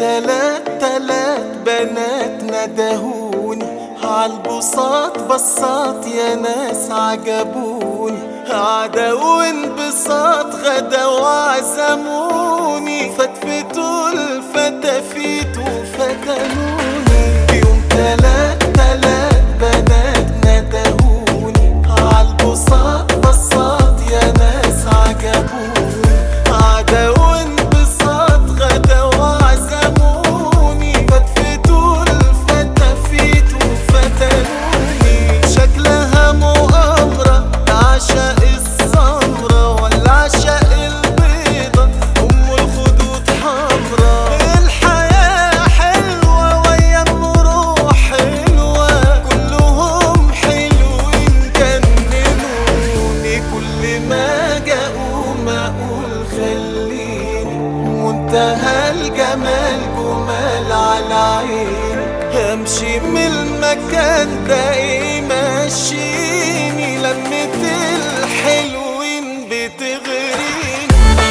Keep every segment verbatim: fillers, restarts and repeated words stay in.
تلات تلات بنات ندهوني عالبساط بصات يا ناس عجبوني قعدة وانبساط غدا وعزموني فتفتوا الفتافيت وفتنوني يوم تلات تلات بنات ندهوني عالبساط بصات يا ناس عجبوني قعدة وانبساط غدا وعزموني فتفتوا الفتافيت وفتنوني شكلها مؤامرة عشاء السمرة ولا عشاء البيضة أم الخدود حمرا الحياة حلوة ويا الروح حلوة كلهم حلوين جننوني كل ما جاءوا ما أقول خليني منتهى الجمال جمال على عيني همشي من المكان ده ايه ماشيني لمة الحلوين بتغريني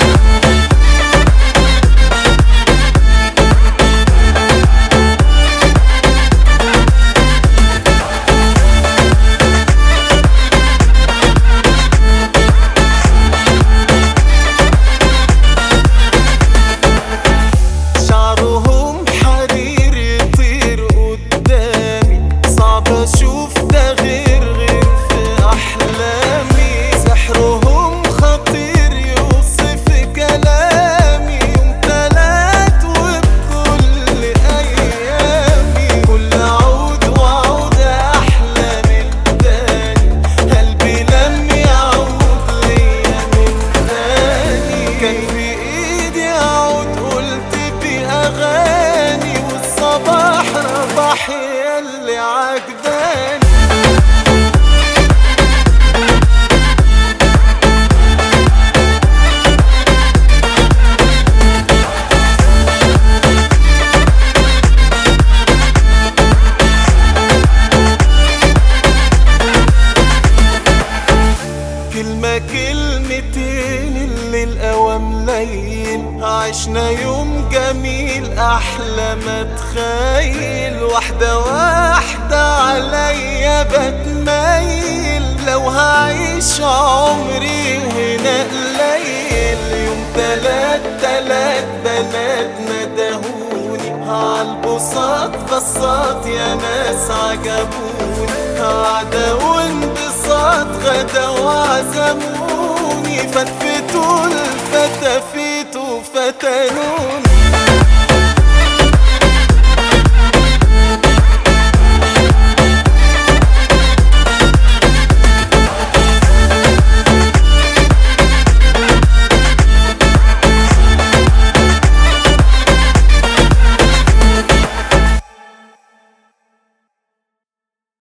شعرهم حرير يطير قدامي صعب اشوف ده غير غير في احلامي سحرهم خطير يوصف كلامي يوم تلات وبكل ايامي كل عود وعود احلى من التاني قلبي لم يعود ليا من تاني كان في ايدي عود قلت بأغاني والصباح رباح ياللي عجباني كلمة كلمتين اللي الأوام ليل عشنا يوم جميل أحلى ما تخيل واحدة واحدة عليا بتميل لو هعيش عمري هنا قليل يوم تلات تلات بنات ندهوني عالبساط بصات يا ناس عجبوني قعدة وانبساط غدا وعزموني فتفتوا الفتافيت وفتنوني